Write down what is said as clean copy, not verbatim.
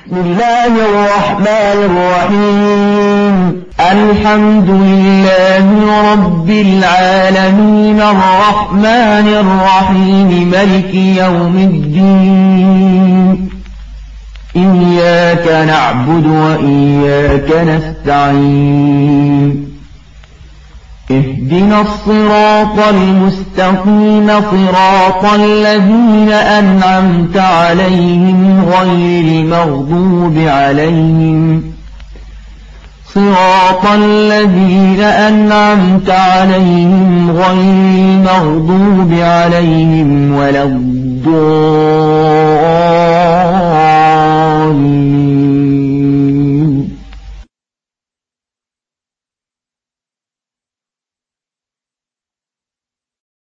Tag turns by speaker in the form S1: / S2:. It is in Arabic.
S1: بسم الله الرحمن الرحيم. الحمد لله رب العالمين الرحمن الرحيم مالك يوم الدين. إياك نعبد وإياك نستعين. اهدنا الصراط المستقيم صراط الذين أنعمت عليهم غير المغضوب عليهم صراط الذين أنعمت عليهم غير المغضوب عليهم ولا الضالين.